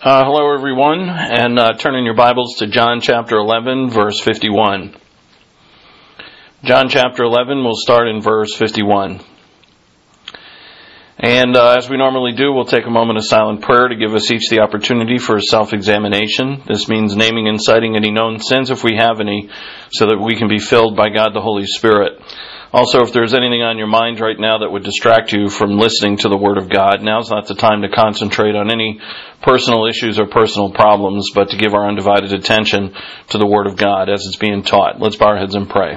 Hello everyone, and turn in your Bibles to John chapter 11, verse 51. John chapter 11, we'll start in verse 51. And as we normally do, we'll take a moment of silent prayer to give us each the opportunity for self-examination. This means naming and citing any known sins, if we have any, so that we can be filled by God the Holy Spirit. Also, if there's anything on your mind right now that would distract you from listening to the Word of God, now's not the time to concentrate on any personal issues or personal problems, but to give our undivided attention to the Word of God as it's being taught. Let's bow our heads and pray.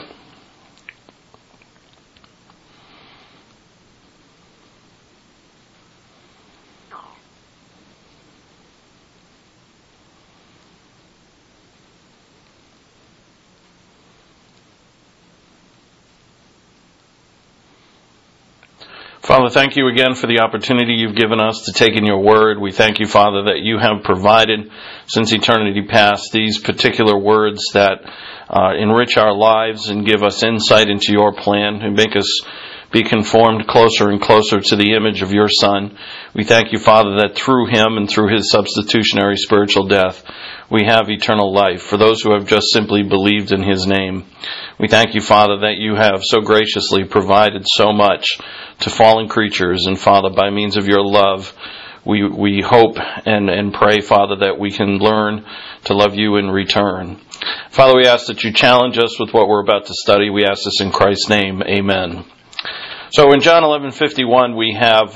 Father, thank you again for the opportunity you've given us to take in your word. We thank you, Father, that you have provided since eternity past these particular words that enrich our lives and give us insight into your plan and make us be conformed closer and closer to the image of your Son. We thank you, Father, that through him and through his substitutionary spiritual death, we have eternal life for those who have just simply believed in his name. We thank you, Father, that you have so graciously provided so much to fallen creatures. And, Father, by means of your love, we hope and pray, Father, that we can learn to love you in return. Father, we ask that you challenge us with what we're about to study. We ask this in Christ's name. Amen. So in John 11:51, we have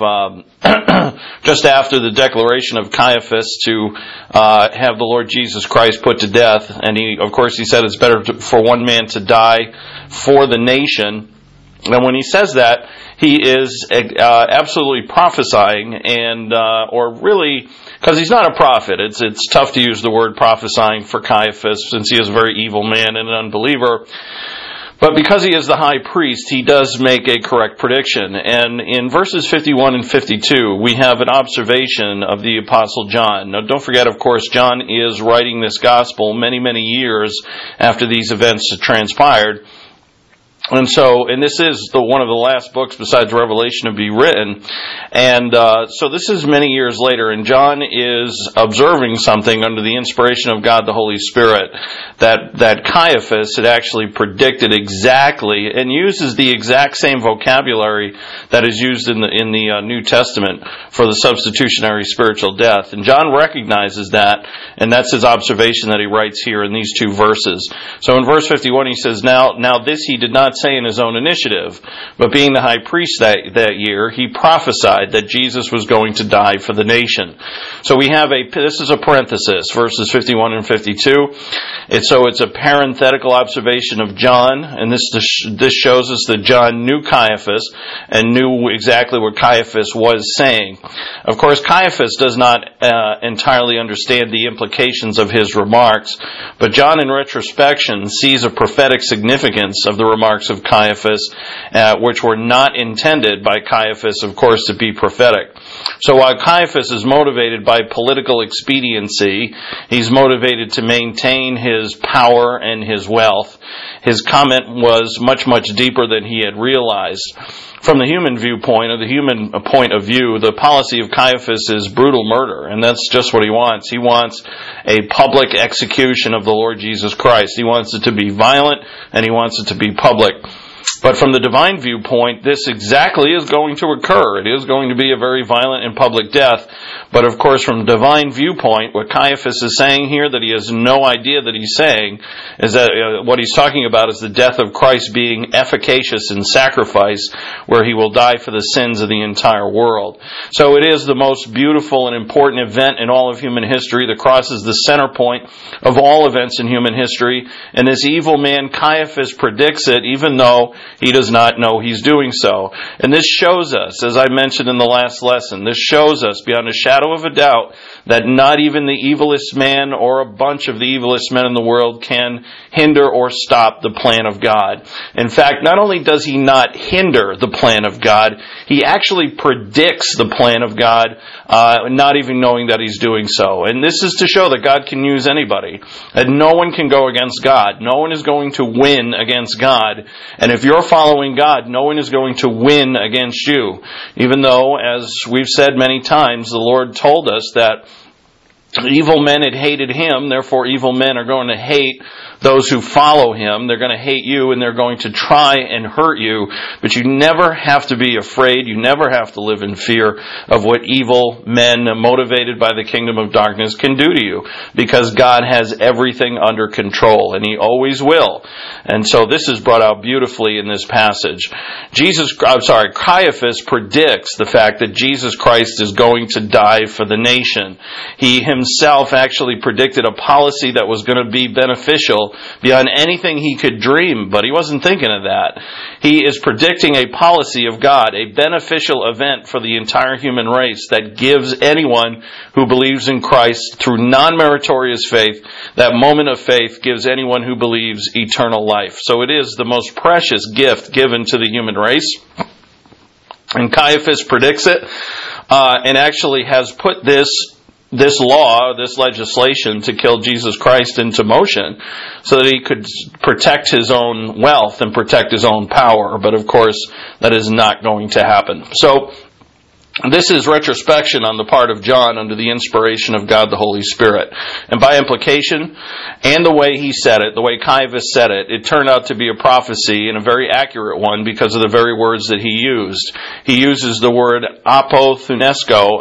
just after the declaration of Caiaphas to have the Lord Jesus Christ put to death, and he said it's better for one man to die for the nation. And when he says that, he is absolutely prophesying, and or really, because he's not a prophet, it's tough to use the word prophesying for Caiaphas since he is a very evil man and an unbeliever. But because he is the high priest, he does make a correct prediction. And in verses 51 and 52, we have an observation of the Apostle John. Now, don't forget, of course, John is writing this gospel many, many years after these events have transpired. And this is one of the last books besides Revelation to be written. And so this is many years later, and John is observing something under the inspiration of God the Holy Spirit that Caiaphas had actually predicted exactly and uses the exact same vocabulary that is used in the New Testament for the substitutionary spiritual death. And John recognizes that, and that's his observation that he writes here in these two verses. So in verse 51 he says, Now this he did not say in his own initiative, but being the high priest that year, he prophesied that Jesus was going to die for the nation. So we have this is a parenthesis, verses 51 and 52. It's a parenthetical observation of John, and this shows us that John knew Caiaphas and knew exactly what Caiaphas was saying. Of course, Caiaphas does not entirely understand the implications of his remarks, but John in retrospection sees a prophetic significance of the remarks of Caiaphas, which were not intended by Caiaphas, of course, to be prophetic. So while Caiaphas is motivated by political expediency, he's motivated to maintain his power and his wealth. His comment was much, much deeper than he had realized. From the human viewpoint, or the human point of view, the policy of Caiaphas is brutal murder, and that's just what he wants. He wants a public execution of the Lord Jesus Christ. He wants it to be violent, and he wants it to be public. But from the divine viewpoint, this exactly is going to occur. It is going to be a very violent and public death. But of course, from divine viewpoint, what Caiaphas is saying here that he has no idea that he's saying is that what he's talking about is the death of Christ being efficacious in sacrifice, where he will die for the sins of the entire world. So it is the most beautiful and important event in all of human history. The cross is the center point of all events in human history. And this evil man, Caiaphas, predicts it, even though he does not know he's doing so. And this shows us, as I mentioned in the last lesson, this shows us beyond a shadow of a doubt that not even the evilest man or a bunch of the evilest men in the world can hinder or stop the plan of God. In fact, not only does he not hinder the plan of God, he actually predicts the plan of God, not even knowing that he's doing so. And this is to show that God can use anybody. And no one can go against God. No one is going to win against God. And if you're following God, no one is going to win against you. Even though, as we've said many times, the Lord told us that Evil men had hated him, therefore evil men are going to hate those who follow him. They're going to hate you and they're going to try and hurt you. But you never have to be afraid. You never have to live in fear of what evil men motivated by the kingdom of darkness can do to you. Because God has everything under control and He always will. And so this is brought out beautifully in this passage. Caiaphas predicts the fact that Jesus Christ is going to die for the nation. He himself actually predicted a policy that was going to be beneficial beyond anything he could dream, but he wasn't thinking of that. He is predicting a policy of God, a beneficial event for the entire human race that gives anyone who believes in Christ through non-meritorious faith, that moment of faith gives anyone who believes eternal life. So it is the most precious gift given to the human race. And Caiaphas predicts it, and actually has put this law, this legislation to kill Jesus Christ into motion so that he could protect his own wealth and protect his own power. But of course, that is not going to happen. So, this is retrospection on the part of John under the inspiration of God the Holy Spirit. And by implication, and the way he said it, the way Caiaphas said it, it turned out to be a prophecy and a very accurate one because of the very words that he used. He uses the word apothunesko,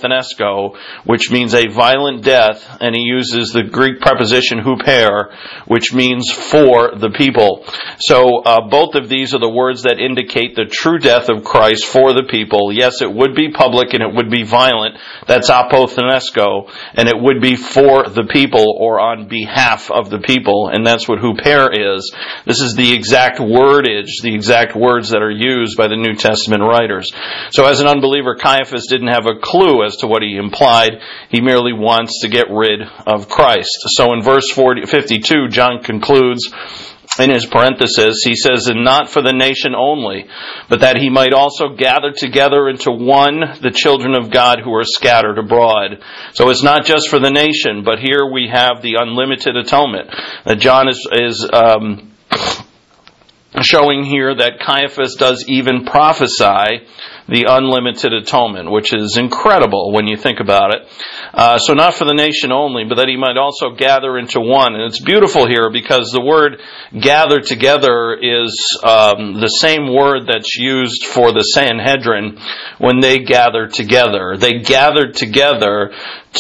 which means a violent death, and he uses the Greek preposition huper, which means for the people. So both of these are the words that indicate the true death of Christ for the people. Yes, it would be public and it would be violent. That's apothunesko, and it would be for the people or on behalf of the people, and that's what huper is. This is the exact wordage, the exact words that are used by the New Testament writers. So as an unbeliever, Caiaphas didn't have a clue as to what he implied. He merely wants to get rid of Christ. So in verse 52, John concludes in his parenthesis, he says, and not for the nation only, but that he might also gather together into one the children of God who are scattered abroad. So it's not just for the nation, but here we have the unlimited atonement. John is showing here that Caiaphas does even prophesy the unlimited atonement, which is incredible when you think about it. So not for the nation only, but that he might also gather into one. And it's beautiful here because the word gather together is the same word that's used for the Sanhedrin when they gather together. They gathered together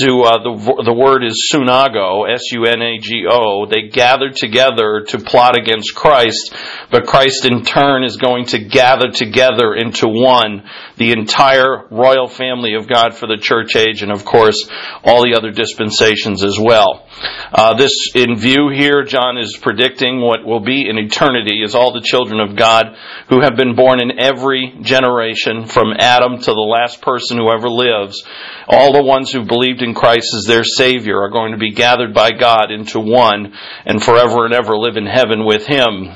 the word is sunago, S-U-N-A-G-O. They gathered together to plot against Christ, but Christ in turn is going to gather together into one the entire royal family of God for the church age, and of course all the other dispensations as well. This in view here, John is predicting what will be in eternity is all the children of God who have been born in every generation from Adam to the last person who ever lives. All the ones who believed in Christ as their Savior are going to be gathered by God into one and forever and ever live in heaven with Him.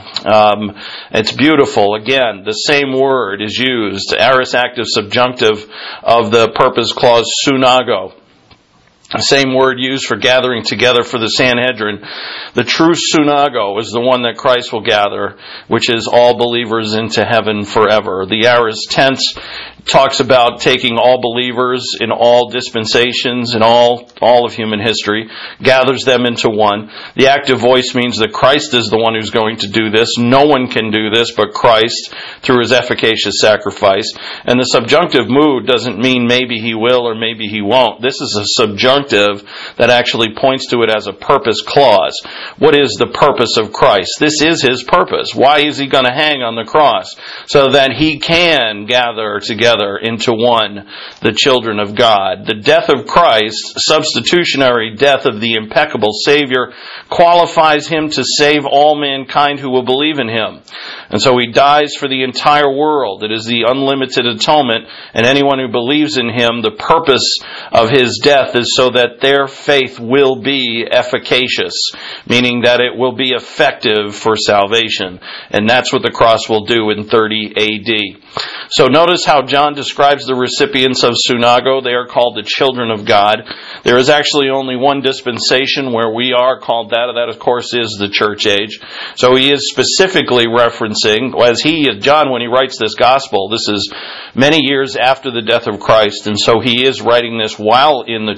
It's beautiful. Again, the same word is used, aorist active subjunctive of the purpose clause sunago. The same word used for gathering together for the Sanhedrin. The true sunago is the one that Christ will gather, which is all believers into heaven forever. The aorist tense talks about taking all believers in all dispensations in all of human history, gathers them into one. The active voice means that Christ is the one who's going to do this. No one can do this but Christ through His efficacious sacrifice. And the subjunctive mood doesn't mean maybe He will or maybe He won't. This is a subjunctive that actually points to it as a purpose clause. What is the purpose of Christ? This is His purpose. Why is He going to hang on the cross? So that He can gather together into one the children of God. The death of Christ, substitutionary death of the impeccable Savior, qualifies Him to save all mankind who will believe in Him. And so He dies for the entire world. It is the unlimited atonement, and anyone who believes in Him, the purpose of His death is so that their faith will be efficacious, meaning that it will be effective for salvation. And that's what the cross will do in 30 AD. So notice how John describes the recipients of sunago. They are called the children of God. There is actually only one dispensation where we are called that. That, of course, is the church age. So he is specifically referencing, John, when he writes this gospel, this is many years after the death of Christ, and so he is writing this while in the church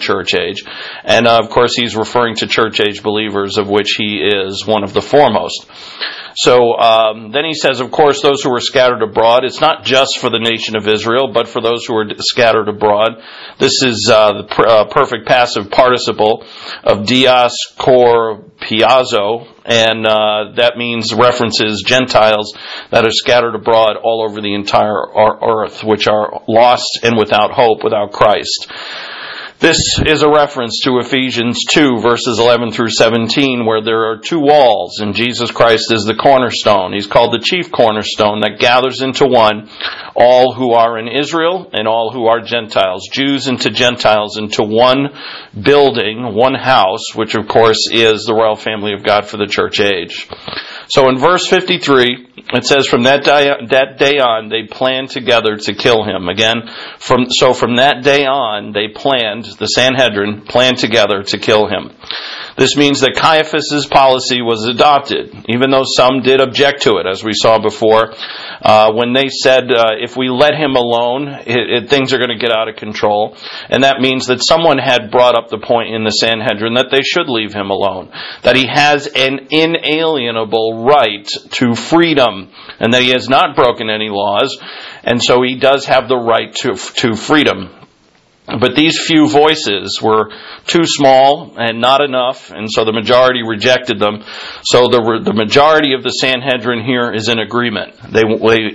age. And of course he's referring to church age believers, of which he is one of the foremost. So then he says, of course, those who were scattered abroad, it's not just for the nation of Israel, but for those who were scattered abroad. This is the perfect passive participle of dias cor piazo, and that means references Gentiles that are scattered abroad all over the entire earth, which are lost and without hope, without Christ. This is a reference to Ephesians 2, verses 11 through 17, where there are two walls, and Jesus Christ is the cornerstone. He's called the chief cornerstone that gathers into one all who are in Israel and all who are Gentiles, Jews into Gentiles, into one building, one house, which of course is the royal family of God for the church age. So in verse 53, it says, from that day on, they planned together to kill him. Again, from that day on, they planned, the Sanhedrin planned together to kill him. This means that Caiaphas' policy was adopted, even though some did object to it, as we saw before, when they said, if we let him alone, things are going to get out of control. And that means that someone had brought up the point in the Sanhedrin that they should leave him alone, that he has an inalienable right to freedom, and that he has not broken any laws, and so he does have the right to freedom. But these few voices were too small and not enough, and so the majority rejected them. So the majority of the Sanhedrin here is in agreement. They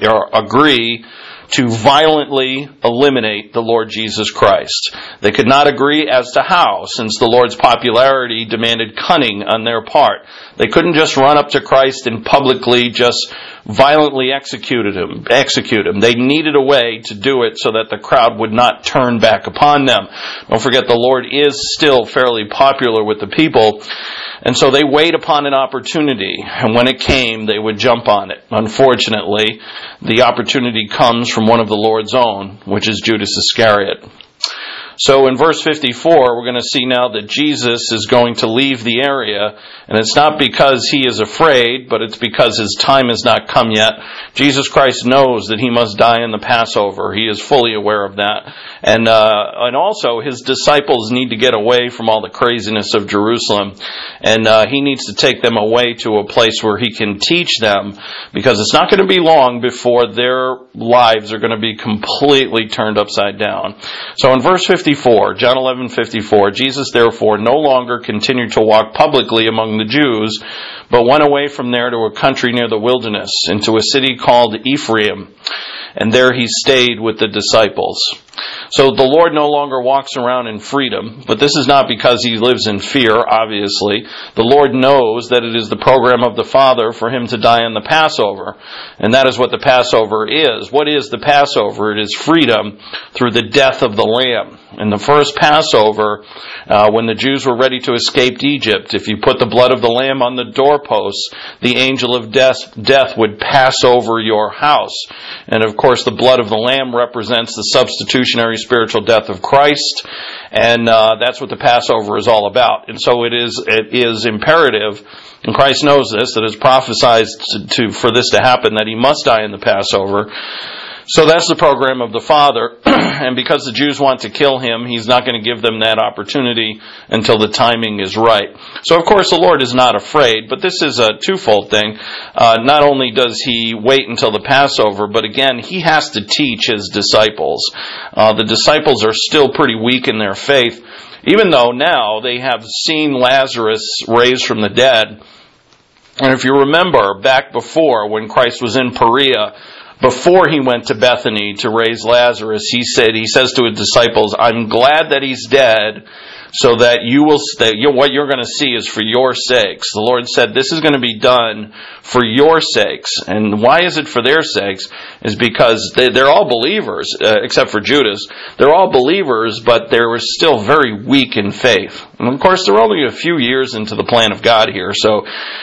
agree to violently eliminate the Lord Jesus Christ. They could not agree as to how, since the Lord's popularity demanded cunning on their part. They couldn't just run up to Christ and publicly just violently execute him. They needed a way to do it so that the crowd would not turn back upon them. Don't forget, the Lord is still fairly popular with the people, and so they wait upon an opportunity, and when it came, they would jump on it. Unfortunately, the opportunity comes from one of the Lord's own, which is Judas Iscariot. So in verse 54, we're going to see now that Jesus is going to leave the area, and it's not because he is afraid, but it's because his time has not come yet. Jesus Christ knows that he must die in the Passover. He is fully aware of that. And also his disciples need to get away from all the craziness of Jerusalem, and he needs to take them away to a place where he can teach them, because it's not going to be long before their lives are going to be completely turned upside down. So in verse 54, John 11:54, Jesus therefore no longer continued to walk publicly among the Jews, but went away from there to a country near the wilderness, into a city called Ephraim, and there he stayed with the disciples. So the Lord no longer walks around in freedom, but this is not because he lives in fear, obviously. The Lord knows that it is the program of the Father for him to die on the Passover, and that is what the Passover is. What is the Passover? It is freedom through the death of the Lamb. In the first Passover, when the Jews were ready to escape Egypt, if you put the blood of the Lamb on the doorposts, the angel of death would pass over your house. And of course, the blood of the Lamb represents the substitutionary spiritual death of Christ, and that's what the Passover is all about. And so it is imperative, and Christ knows this, that it's prophesied for this to happen, that he must die in the Passover. So that's the program of the Father, and because the Jews want to kill him, he's not going to give them that opportunity until the timing is right. So of course the Lord is not afraid, but this is a twofold thing. Not only does he wait until the Passover, but again, he has to teach his disciples. The disciples are still pretty weak in their faith, even though now they have seen Lazarus raised from the dead. And if you remember, back before, when Christ was in Perea, before he went to Bethany to raise Lazarus, he says to his disciples, I'm glad that he's dead, so that what you're going to see is for your sakes. The Lord said, this is going to be done for your sakes. And why is it for their sakes? Is because they're all believers, except for Judas. They're all believers, but they were still very weak in faith. And of course, they're only a few years into the plan of God here, so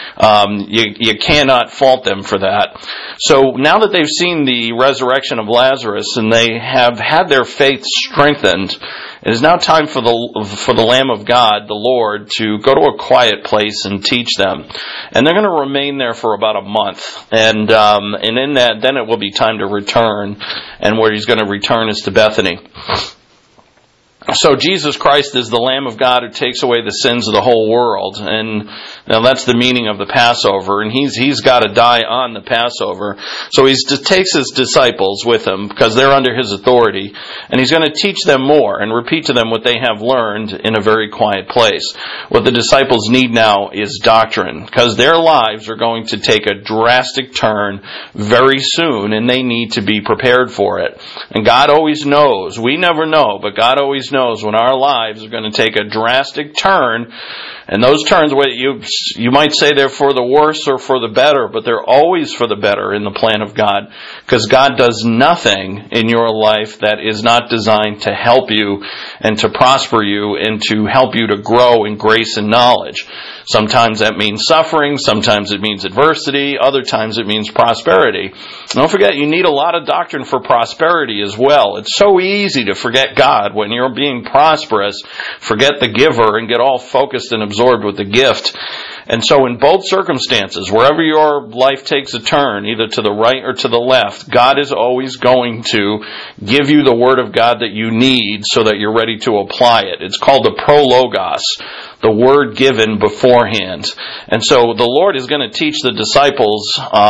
you cannot fault them for that. So now that they've seen the resurrection of Lazarus and they have had their faith strengthened, it is now time for the Lamb of God, the Lord, to go to a quiet place and teach them. And they're going to remain there for about a month. And in that, then it will be time to return. And where he's going to return is to Bethany. So Jesus Christ is the Lamb of God who takes away the sins of the whole world, and now that's the meaning of the Passover. And he's got to die on the Passover. So he takes his disciples with him because they're under his authority, and he's going to teach them more and repeat to them what they have learned in a very quiet place. What the disciples need now is doctrine, because their lives are going to take a drastic turn very soon, and they need to be prepared for it. And God always knows. We never know, but God always knows when our lives are going to take a drastic turn. And those turns, you might say they're for the worse or for the better, but they're always for the better in the plan of God, because God does nothing in your life that is not designed to help you and to prosper you and to help you to grow in grace and knowledge. Sometimes that means suffering, sometimes it means adversity, other times it means prosperity. Don't forget, you need a lot of doctrine for prosperity as well. It's so easy to forget God when you're being prosperous, forget the giver, and get all focused and absorbed with the gift. And so in both circumstances, wherever your life takes a turn, either to the right or to the left, God is always going to give you the Word of God that you need so that you're ready to apply it. It's called the prologos, the Word given beforehand. And so the Lord is going to teach the disciples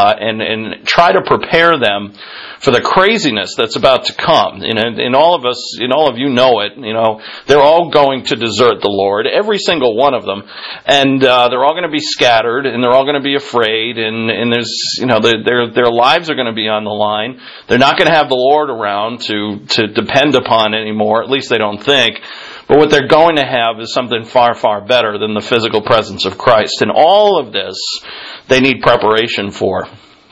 and try to prepare them for the craziness that's about to come. And all of us, all of you know it, they're all going to desert the Lord, every single one of them. And they're all going to be scattered, and they're all going to be afraid, and there's, their lives are going to be on the line. They're not going to have the Lord around to depend upon anymore, at least they don't think. But what they're going to have is something far, far better than the physical presence of Christ. And all of this, they need preparation for.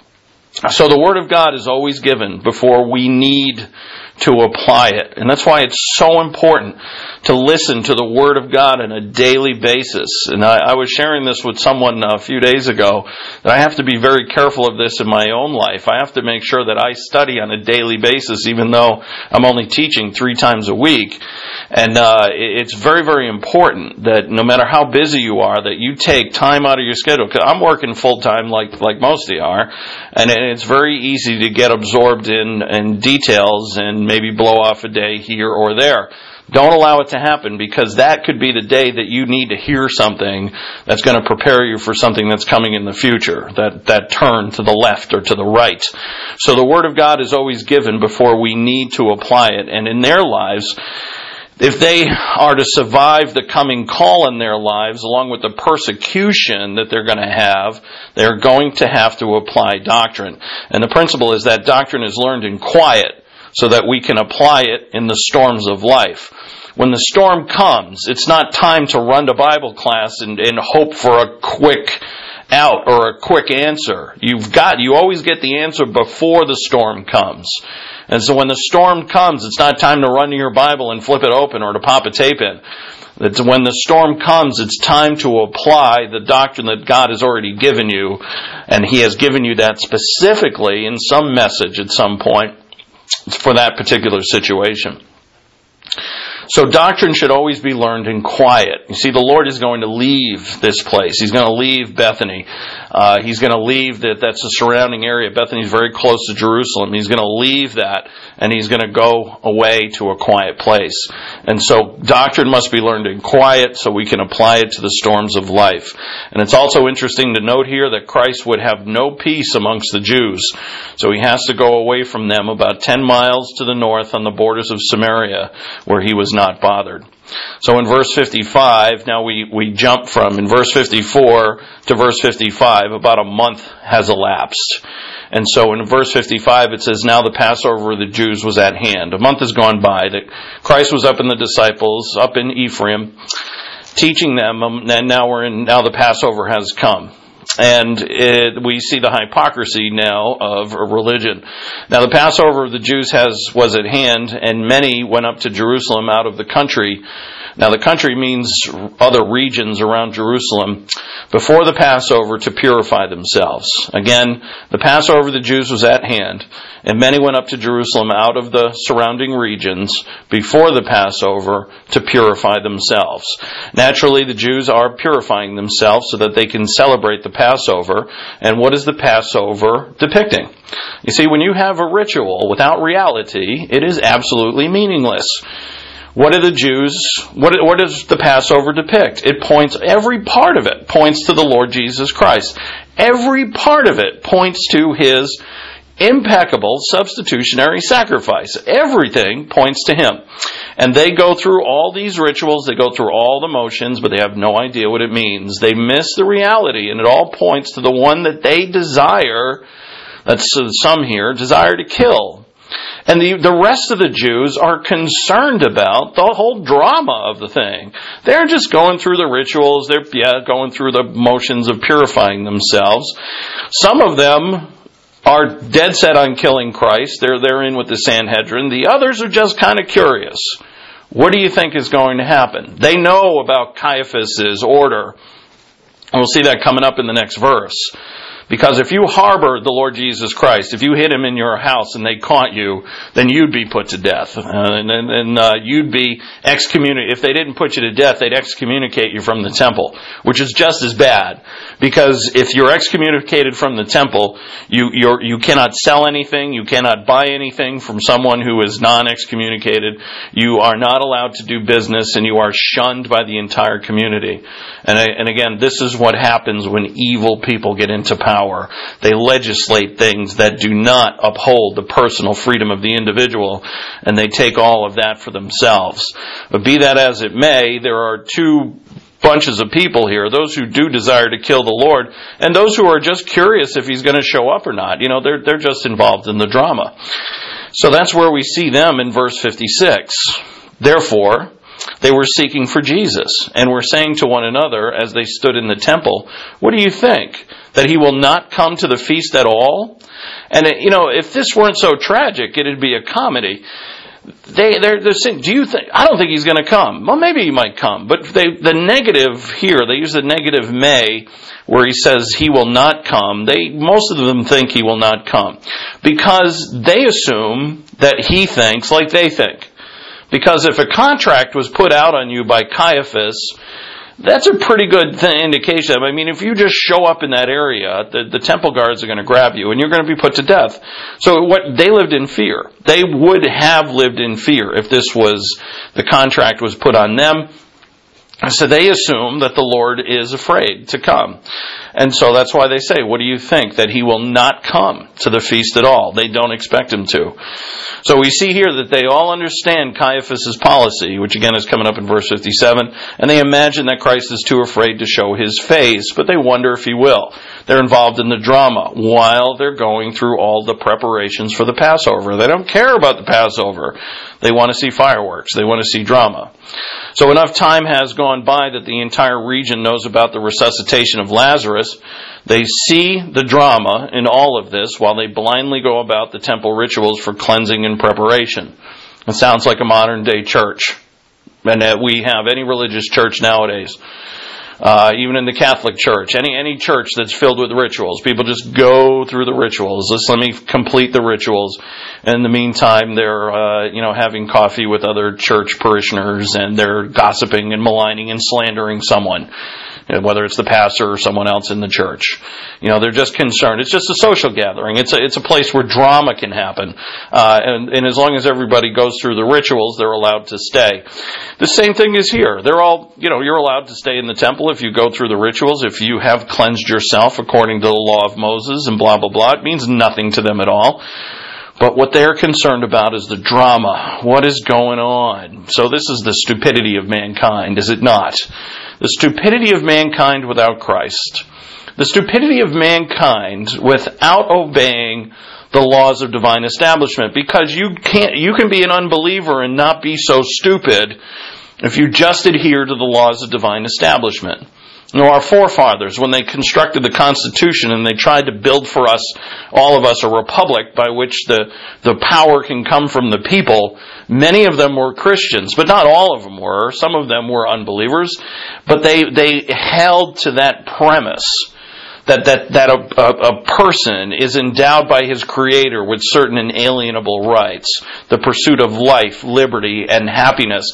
So the Word of God is always given before we need to apply it. And that's why it's so important to listen to the Word of God on a daily basis. And I was sharing this with someone a few days ago, that I have to be very careful of this in my own life. I have to make sure that I study on a daily basis, even though I'm only teaching 3 times a week. And it's very, very important that no matter how busy you are, that you take time out of your schedule. Because I'm working full-time like most of you are, and it's very easy to get absorbed in details and maybe blow off a day here or there. Don't allow it to happen, because that could be the day that you need to hear something that's going to prepare you for something that's coming in the future, that turn to the left or to the right. So the Word of God is always given before we need to apply it. And in their lives, if they are to survive the coming call in their lives, along with the persecution that they're going to have, they're going to have to apply doctrine. And the principle is that doctrine is learned in quiet so that we can apply it in the storms of life. When the storm comes, it's not time to run to Bible class and hope for a quick out or a quick answer. You always get the answer before the storm comes. And so when the storm comes, it's not time to run to your Bible and flip it open or to pop a tape in. It's when the storm comes, it's time to apply the doctrine that God has already given you. And He has given you that specifically in some message at some point for that particular situation. So doctrine should always be learned in quiet. You see, the Lord is going to leave this place. He's going to leave Bethany. He's going to leave that's the surrounding area. Bethany's very close to Jerusalem. He's going to leave that, and He's going to go away to a quiet place. And so doctrine must be learned in quiet so we can apply it to the storms of life. And it's also interesting to note here that Christ would have no peace amongst the Jews. So He has to go away from them about 10 miles to the north on the borders of Samaria, where He was not bothered. So in verse 55, now we jump from in verse 54 to verse 55, about a month has elapsed. And so in verse 55 it says, now the Passover of the Jews was at hand. A month has gone by, that Christ was up in the disciples, up in Ephraim, teaching them, and now the Passover has come. And we see the hypocrisy now of religion. Now the Passover of the Jews was at hand, and many went up to Jerusalem out of the country. Now the country means other regions around Jerusalem, before the Passover to purify themselves. Again, the Passover of the Jews was at hand, and many went up to Jerusalem out of the surrounding regions before the Passover to purify themselves. Naturally, the Jews are purifying themselves so that they can celebrate the Passover. And what is the Passover depicting? You see, when you have a ritual without reality, it is absolutely meaningless. What do the Jews, what does the Passover depict? It points, every part of it points to the Lord Jesus Christ. Every part of it points to His impeccable substitutionary sacrifice. Everything points to Him. And they go through all these rituals, they go through all the motions, but they have no idea what it means. They miss the reality, and it all points to the one that they desire, that's some here, desire to kill. And the rest of the Jews are concerned about the whole drama of the thing. They're just going through the rituals, they're going through the motions of purifying themselves. Some of them are dead set on killing Christ. They're in with the Sanhedrin. The others are just kind of curious. What do you think is going to happen? They know about Caiaphas' order. And we'll see that coming up in the next verse. Because if you harbor the Lord Jesus Christ, if you hid Him in your house and they caught you, then you'd be put to death. And you'd be excommunicated. If they didn't put you to death, they'd excommunicate you from the temple, which is just as bad. Because if you're excommunicated from the temple, you cannot sell anything, you cannot buy anything from someone who is non-excommunicated. You are not allowed to do business, and you are shunned by the entire community. And again, this is what happens when evil people get into power. They legislate things that do not uphold the personal freedom of the individual, and they take all of that for themselves. But be that as it may, there are two bunches of people here, those who do desire to kill the Lord, and those who are just curious if He's going to show up or not. You know, they're just involved in the drama. So that's where we see them in verse 56. Therefore, they were seeking for Jesus, and were saying to one another as they stood in the temple, "What do you think? That He will not come to the feast at all?" And if this weren't so tragic, it'd be a comedy. They're saying, "Do you think? I don't think He's going to come." Well, maybe He might come, but the negative here, they use the negative may, where He says He will not come. Most of them think He will not come because they assume that He thinks like they think. Because if a contract was put out on you by Caiaphas, that's a pretty good indication. I mean, if you just show up in that area, the temple guards are going to grab you and you're going to be put to death. So they lived in fear. They would have lived in fear if the contract was put on them. So they assume that the Lord is afraid to come. And so that's why they say, "What do you think? That He will not come to the feast at all?" They don't expect Him to. So we see here that they all understand Caiaphas' policy, which again is coming up in verse 57, and they imagine that Christ is too afraid to show His face, but they wonder if He will. They're involved in the drama while they're going through all the preparations for the Passover. They don't care about the Passover. They want to see fireworks. They want to see drama. So enough time has gone by that the entire region knows about the resuscitation of Lazarus. They see the drama in all of this while they blindly go about the temple rituals for cleansing and preparation. It sounds like a modern day church. And we have any religious church nowadays. Even in the Catholic Church, any church that's filled with rituals, people just go through the rituals. Let me complete the rituals. And in the meantime, they're having coffee with other church parishioners, and they're gossiping and maligning and slandering someone, whether it's the pastor or someone else in the church. They're just concerned. It's just a social gathering. It's a place where drama can happen. And as long as everybody goes through the rituals, they're allowed to stay. The same thing is here. They're all, you're allowed to stay in the temple if you go through the rituals, if you have cleansed yourself according to the law of Moses and blah, blah, blah. It means nothing to them at all. But what they're concerned about is the drama. What is going on? So this is the stupidity of mankind, is it not? The stupidity of mankind without Christ. The stupidity of mankind without obeying the laws of divine establishment. Because you can be an unbeliever and not be so stupid if you just adhere to the laws of divine establishment. Our forefathers, when they constructed the Constitution and they tried to build for us, all of us, a republic by which the power can come from the people, many of them were Christians, but not all of them were. Some of them were unbelievers, but they held to that premise that a person is endowed by his Creator with certain inalienable rights, the pursuit of life, liberty, and happiness.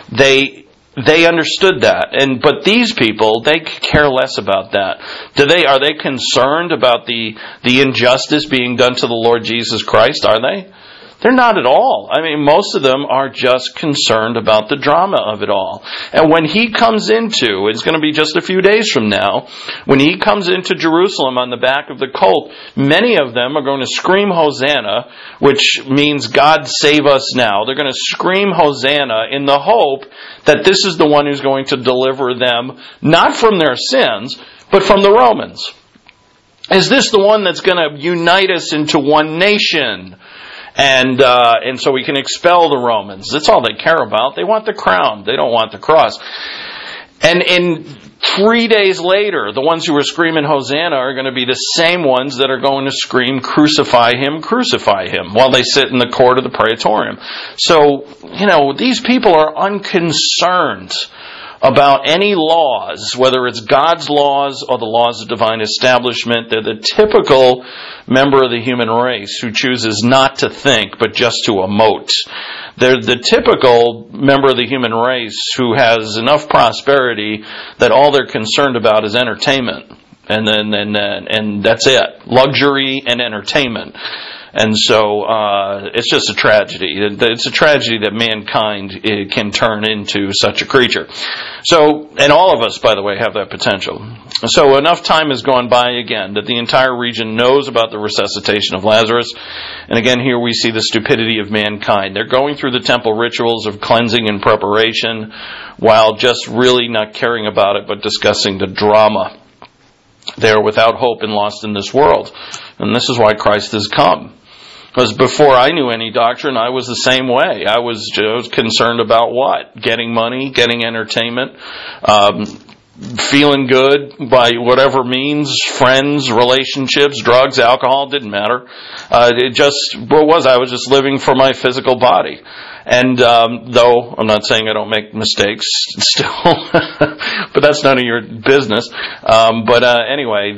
They understood that, but these people, they care less about that. Are they concerned about the injustice being done to the Lord Jesus Christ? Are they? They're not at all. I mean, most of them are just concerned about the drama of it all. And when he comes into, it's going to be just a few days from now, when he comes into Jerusalem on the back of the colt, many of them are going to scream Hosanna, which means God save us now. They're going to scream Hosanna in the hope that this is the one who's going to deliver them, not from their sins, but from the Romans. Is this the one that's going to unite us into one nation? And so we can expel the Romans. That's all they care about. They want the crown. They don't want the cross. And in 3 days later, the ones who are screaming Hosanna are going to be the same ones that are going to scream, crucify him, while they sit in the court of the Praetorium. So, these people are unconcerned about any laws, whether it's God's laws or the laws of divine establishment. They're the typical member of the human race who chooses not to think, but just to emote. They're the typical member of the human race who has enough prosperity that all they're concerned about is entertainment. And that's it. Luxury and entertainment. And so it's just a tragedy. It's a tragedy that mankind can turn into such a creature. So, and all of us, by the way, have that potential. So enough time has gone by again that the entire region knows about the resuscitation of Lazarus. And again, here we see the stupidity of mankind. They're going through the temple rituals of cleansing and preparation while just really not caring about it, but discussing the drama. They are without hope and lost in this world. And this is why Christ has come. Because before I knew any doctrine, I was the same way. I was concerned about what? Getting money, getting entertainment, feeling good by whatever means, friends, relationships, drugs, alcohol, didn't matter. I was just living for my physical body. And though I'm not saying I don't make mistakes still, but that's none of your business. Anyway,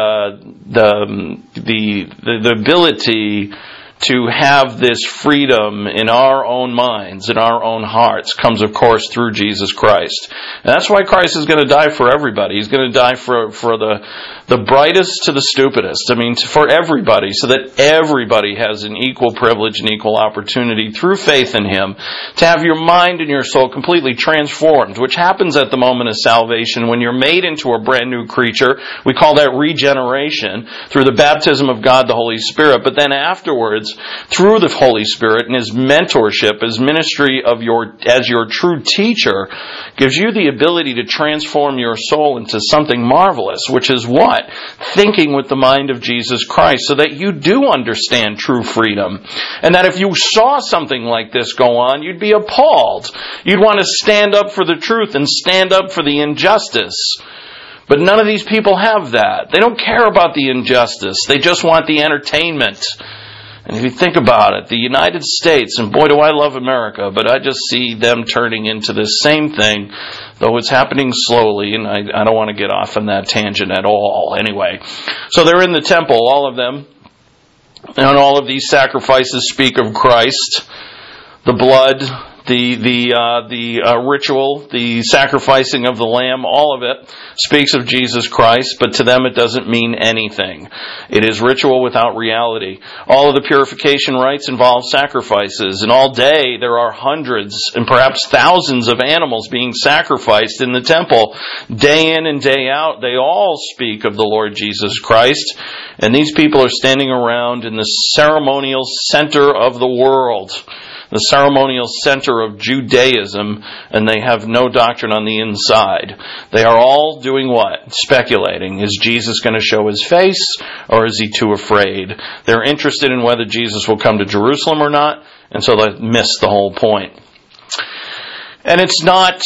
the ability to have this freedom in our own minds, in our own hearts, comes, of course, through Jesus Christ. And that's why Christ is going to die for everybody. He's going to die for the brightest to the stupidest. I mean, for everybody, so that everybody has an equal privilege and equal opportunity through faith in Him to have your mind and your soul completely transformed, which happens at the moment of salvation when you're made into a brand new creature. We call that regeneration through the baptism of God, the Holy Spirit. But then afterwards, through the Holy Spirit and His mentorship, His ministry as your true teacher, gives you the ability to transform your soul into something marvelous, which is what? Thinking with the mind of Jesus Christ, so that you do understand true freedom. And that if you saw something like this go on, you'd be appalled. You'd want to stand up for the truth and stand up for the injustice. But none of these people have that. They don't care about the injustice. They just want the entertainment. And if you think about it, the United States, and boy do I love America, but I just see them turning into this same thing, though it's happening slowly, and I don't want to get off on that tangent at all. Anyway, so they're in the temple, all of them, and all of these sacrifices speak of Christ, the blood, the ritual, the sacrificing of the lamb, all of it speaks of Jesus Christ, but to them it doesn't mean anything. It is ritual without reality. All of the purification rites involve sacrifices, and all day there are hundreds and perhaps thousands of animals being sacrificed in the temple. Day in and day out, they all speak of the Lord Jesus Christ, and these people are standing around in the ceremonial center of the world, the ceremonial center of Judaism, and they have no doctrine on the inside. They are all doing what? Speculating. Is Jesus going to show His face, or is He too afraid? They're interested in whether Jesus will come to Jerusalem or not, and so they miss the whole point. And it's not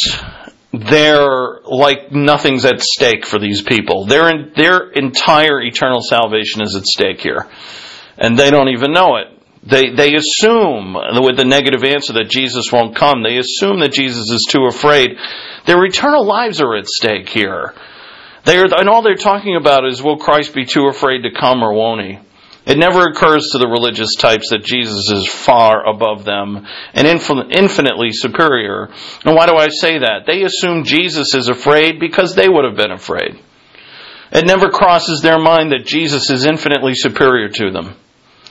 nothing's at stake for these people. Their entire eternal salvation is at stake here, and they don't even know it. They assume, with the negative answer, that Jesus won't come. They assume that Jesus is too afraid. Their eternal lives are at stake here. And all they're talking about is, will Christ be too afraid to come or won't He? It never occurs to the religious types that Jesus is far above them and infinitely superior. And why do I say that? They assume Jesus is afraid because they would have been afraid. It never crosses their mind that Jesus is infinitely superior to them.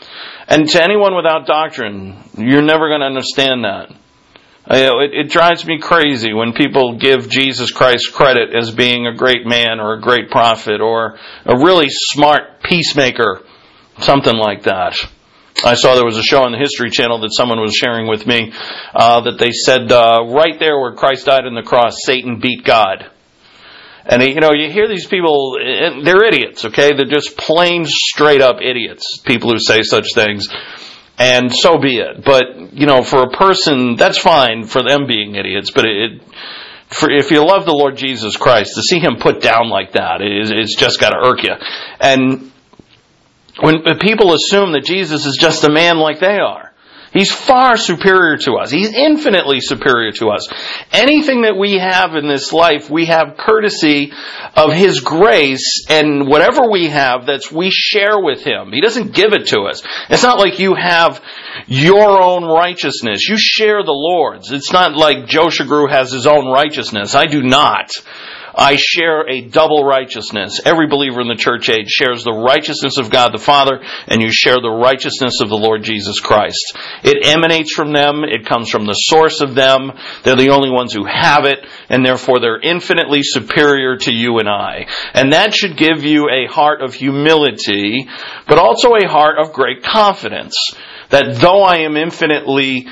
And to anyone without doctrine, you're never going to understand that. It drives me crazy when people give Jesus Christ credit as being a great man or a great prophet or a really smart peacemaker, something like that. I saw there was a show on the History Channel that someone was sharing with me that they said right there where Christ died on the cross, Satan beat God. And you hear these people, they're idiots, okay? They're just plain straight up idiots, people who say such things. And so be it. But, for a person, that's fine for them being idiots, but if you love the Lord Jesus Christ, to see Him put down like that, it's just got to irk you. And when people assume that Jesus is just a man like they are, He's far superior to us. He's infinitely superior to us. Anything that we have in this life, we have courtesy of His grace, and whatever we have, we share with Him. He doesn't give it to us. It's not like you have your own righteousness. You share the Lord's. It's not like Joe Shagru has his own righteousness. I do not. I share a double righteousness. Every believer in the church age shares the righteousness of God the Father, and you share the righteousness of the Lord Jesus Christ. It emanates from them. It comes from the source of them. They're the only ones who have it, and therefore they're infinitely superior to you and I. And that should give you a heart of humility, but also a heart of great confidence. That though I am infinitely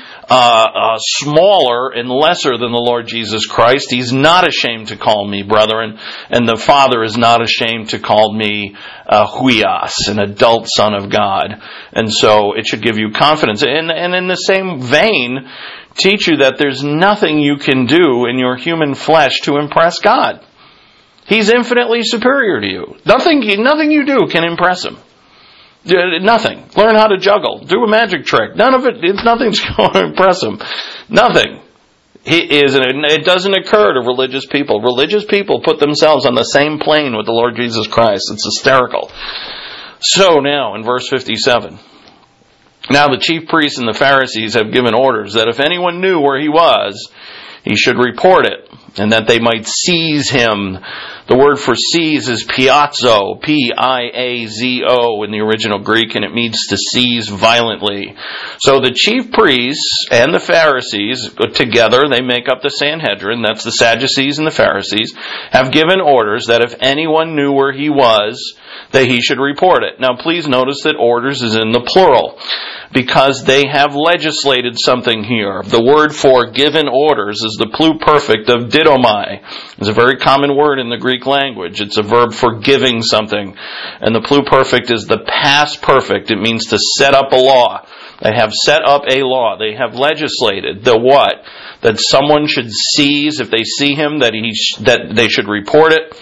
smaller and lesser than the Lord Jesus Christ, He's not ashamed to call me brethren, and the Father is not ashamed to call me huios, an adult son of God. And so it should give you confidence. And in the same vein, teach you that there's nothing you can do in your human flesh to impress God. He's infinitely superior to you. Nothing you do can impress Him. Nothing. Learn how to juggle. Do a magic trick. Nothing's going to impress Him. Nothing. It doesn't occur to religious people. Religious people put themselves on the same plane with the Lord Jesus Christ. It's hysterical. So now, in verse 57, now the chief priests and the Pharisees have given orders that if anyone knew where He was, he should report it, and that they might seize Him. The word for seize is piazzo, P-I-A-Z-O in the original Greek, and it means to seize violently. So the chief priests and the Pharisees, together, they make up the Sanhedrin, that's the Sadducees and the Pharisees, have given orders that if anyone knew where He was, that he should report it. Now please notice that orders is in the plural, because they have legislated something here. The word for given orders is the pluperfect of didomai. It's a very common word in the Greek language. It's a verb for giving something. And the pluperfect is the past perfect. It means to set up a law. They have set up a law. They have legislated the what? That someone should seize, if they see him, that they should report it,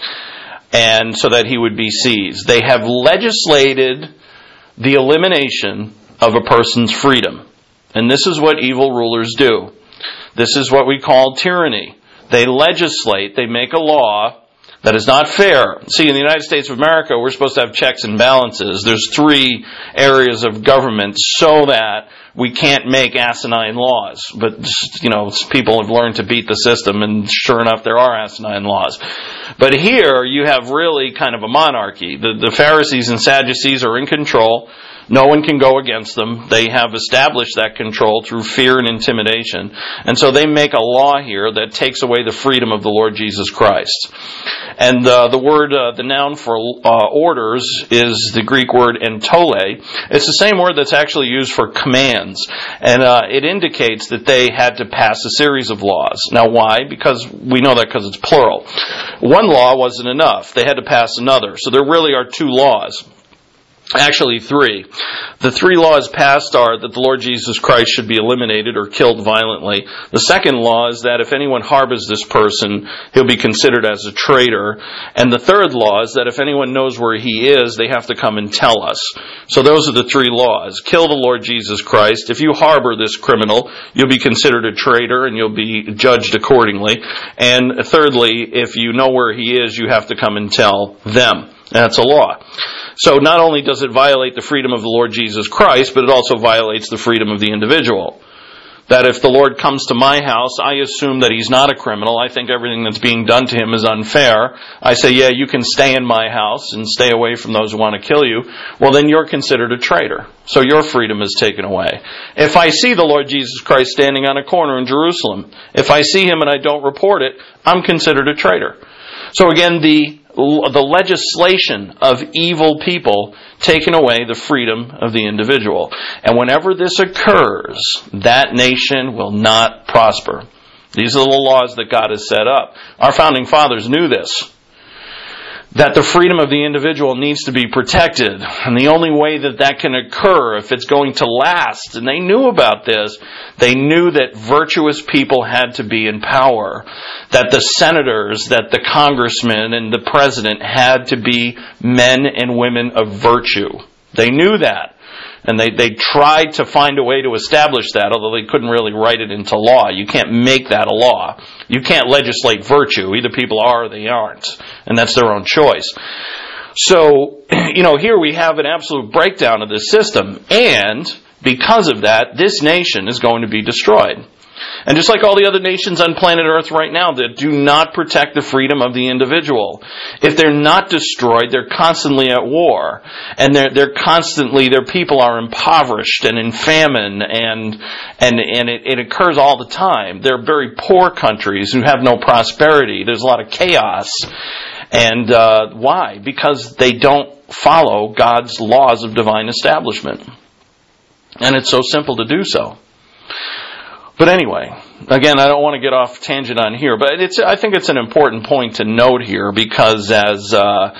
and so that he would be seized. They have legislated the elimination of a person's freedom. And this is what evil rulers do. This is what we call tyranny. They legislate, they make a law that is not fair. See, in the United States of America, we're supposed to have checks and balances. There's 3 areas of government so that we can't make asinine laws. But, people have learned to beat the system, and sure enough, there are asinine laws. But here, you have really kind of a monarchy. The Pharisees and Sadducees are in control. No one can go against them. They have established that control through fear and intimidation. And so they make a law here that takes away the freedom of the Lord Jesus Christ. And the noun for orders is the Greek word entole. It's the same word that's actually used for commands. And it indicates that they had to pass a series of laws. Now why? Because we know that because it's plural. One law wasn't enough. They had to pass another. So there really are 2 laws. Actually 3. The 3 laws passed are that the Lord Jesus Christ should be eliminated or killed violently. The second law is that if anyone harbors this person, he'll be considered as a traitor. And the third law is that if anyone knows where he is, they have to come and tell us. So those are the 3 laws. Kill the Lord Jesus Christ. If you harbor this criminal, you'll be considered a traitor and you'll be judged accordingly. And thirdly, if you know where he is, you have to come and tell them. That's a law. So not only does it violate the freedom of the Lord Jesus Christ, but it also violates the freedom of the individual. That if the Lord comes to my house, I assume that he's not a criminal. I think everything that's being done to him is unfair. I say, yeah, you can stay in my house and stay away from those who want to kill you. Well, then you're considered a traitor. So your freedom is taken away. If I see the Lord Jesus Christ standing on a corner in Jerusalem, if I see him and I don't report it, I'm considered a traitor. So again, the legislation of evil people taking away the freedom of the individual. And whenever this occurs, that nation will not prosper. These are the laws that God has set up. Our founding fathers knew this, that the freedom of the individual needs to be protected. And the only way that that can occur, if it's going to last, and they knew about this, they knew that virtuous people had to be in power, that the senators, that the congressmen and the president had to be men and women of virtue. They knew that. And they tried to find a way to establish that, although they couldn't really write it into law. You can't make that a law. You can't legislate virtue. Either people are or they aren't. And that's their own choice. So, here we have an absolute breakdown of this system. And because of that, this nation is going to be destroyed. And just like all the other nations on planet Earth right now that do not protect the freedom of the individual, if they're not destroyed, they're constantly at war. And they're constantly, their people are impoverished and in famine, and it occurs all the time. They're very poor countries who have no prosperity. There's a lot of chaos. And why? Because they don't follow God's laws of divine establishment. And it's so simple to do so. But anyway, again, I don't want to get off tangent on here, but I think it's an important point to note here, because as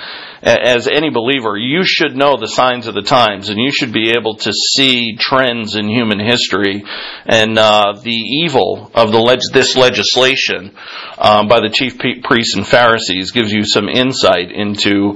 any believer, you should know the signs of the times, and you should be able to see trends in human history, and the evil of this legislation by the chief priests and Pharisees gives you some insight into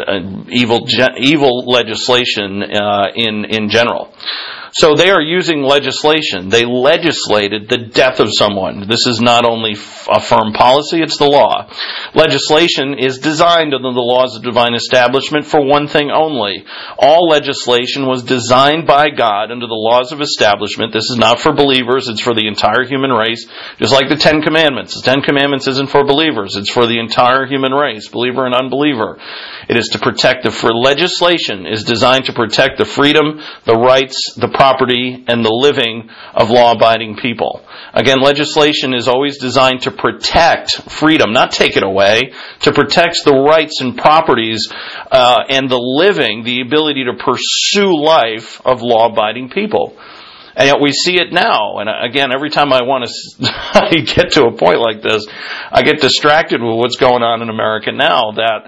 evil legislation in general. So they are using legislation. They legislated the death of someone. This is not only a firm policy, it's the law. Legislation is designed under the laws of divine establishment for one thing only. All legislation was designed by God under the laws of establishment. This is not for believers, it's for the entire human race. Just like the Ten Commandments. The Ten Commandments isn't for believers, it's for the entire human race, believer and unbeliever. It is to protect legislation is designed to protect the freedom, the rights, the property, and the living of law-abiding people. Again, legislation is always designed to protect freedom, not take it away, to protect the rights and properties and the living, the ability to pursue life of law-abiding people. And yet we see it now. And again, every time I want to get to a point like this, I get distracted with what's going on in America now, that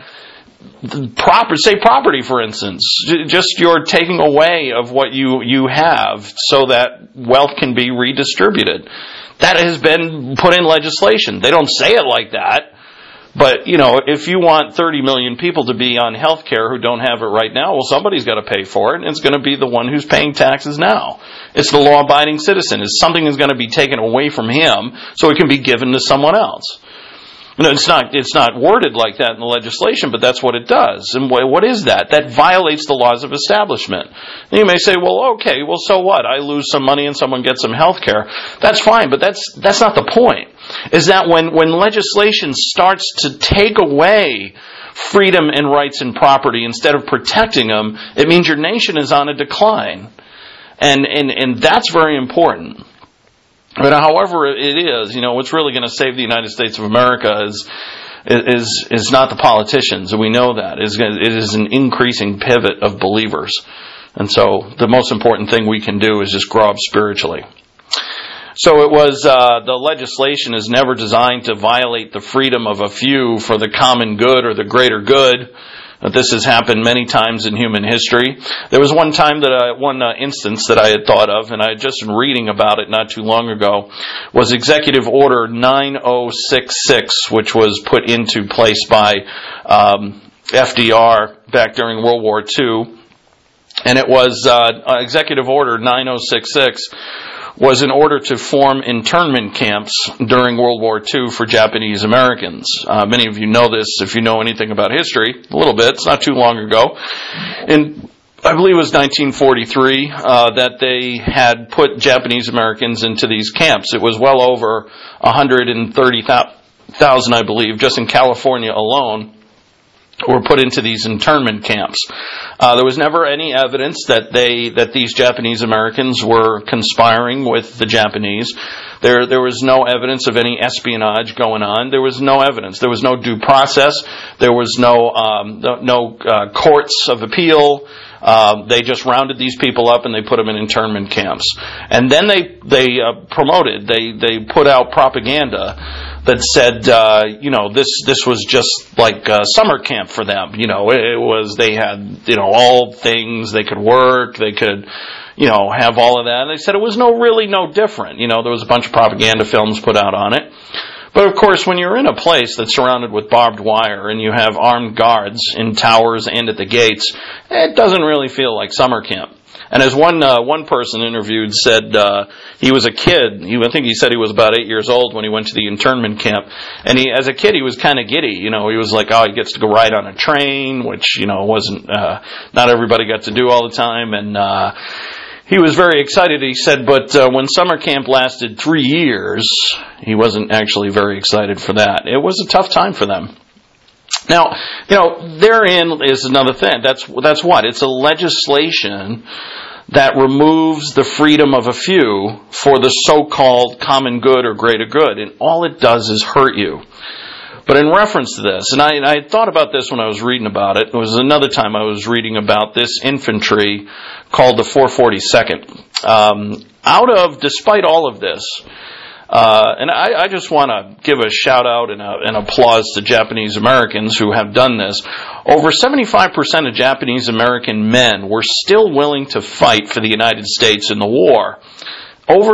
property, for instance, just you're taking away of what you have so that wealth can be redistributed. That has been put in legislation. They don't say it like that, but if you want 30 million people to be on health care who don't have it right now, well, somebody's got to pay for it, and it's going to be the one who's paying taxes now. It's the law-abiding citizen. Something is going to be taken away from him so it can be given to someone else. It's not worded like that in the legislation, but that's what it does. And what is that? That violates the laws of establishment. And you may say, well, okay, well, so what? I lose some money and someone gets some health care. That's fine, but that's not the point. Is that when legislation starts to take away freedom and rights and property instead of protecting them, it means your nation is on a decline. And that's very important. But however it is, what's really going to save the United States of America is not the politicians, and we know that. It is an increasing pivot of believers. And so the most important thing we can do is just grow up spiritually. So it was, the legislation is never designed to violate the freedom of a few for the common good or the greater good. This has happened many times in human history. There was one instance that I had thought of, and I had just been reading about it not too long ago, was Executive Order 9066, which was put into place by FDR back during World War II. And it was Executive Order 9066 was in order to form internment camps during World War II for Japanese Americans. Many of you know this if you know anything about history, a little bit. It's not too long ago. And I believe it was 1943, that they had put Japanese Americans into these camps. It was well over 130,000, I believe, just in California alone, were put into these internment camps. There was never any evidence that these Japanese Americans were conspiring with the Japanese. There was no evidence of any espionage going on. There was no evidence. There was no due process. There was no courts of appeal. They just rounded these people up and they put them in internment camps. And then they promoted. They put out propaganda that said, this was just like summer camp for them. They had, all things, they could work, they could, have all of that. And they said it was really no different. There was a bunch of propaganda films put out on it. But of course, when you're in a place that's surrounded with barbed wire and you have armed guards in towers and at the gates, it doesn't really feel like summer camp. And as one person interviewed said, he was a kid. I think he said he was about 8 years old when he went to the internment camp. And as a kid, he was kind of giddy. He was like, he gets to go ride on a train, which, wasn't, not everybody got to do all the time. And, he was very excited, he said, but when summer camp lasted 3 years, he wasn't actually very excited for that. It was a tough time for them. Now, therein is another thing. That's what? It's a legislation that removes the freedom of a few for the so-called common good or greater good, and all it does is hurt you. But in reference to this, and I had thought about this when I was reading about it. It was another time I was reading about this infantry called the 442nd. Despite all of this, and I just want to give a shout out and applause to Japanese Americans who have done this. Over 75% of Japanese American men were still willing to fight for the United States in the war. Over